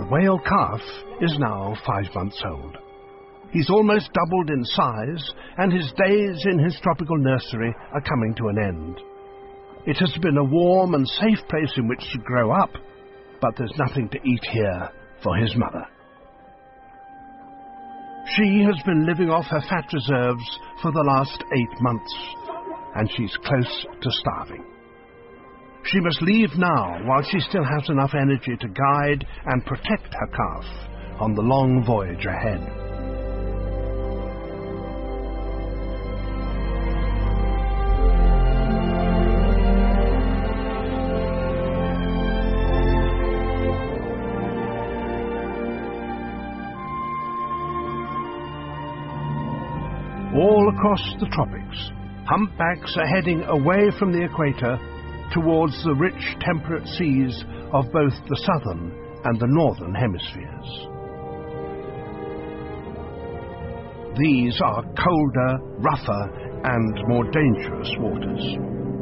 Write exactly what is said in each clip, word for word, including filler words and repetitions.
whale calf is now five months old. He's almost doubled in size, and his days in his tropical nursery are coming to an end. It has been a warm and safe place in which to grow up, but there's nothing to eat here for his mother. She has been living off her fat reserves for the last eight months, and she's close to starving. She must leave now while she still has enough energy to guide and protect her calf on the long voyage ahead. All across the tropics, humpbacks are heading away from the equator towards the rich temperate seas of both the southern and the northern hemispheres. These are colder, rougher, and more dangerous waters.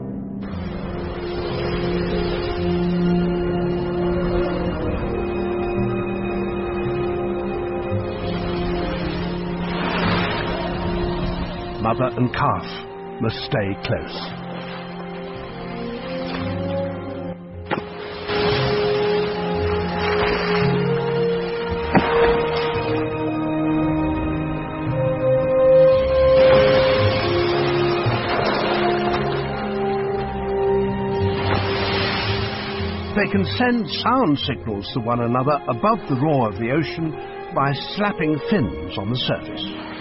Mother and calf must stay close. They can send sound signals to one another above the roar of the ocean by slapping fins on the surface.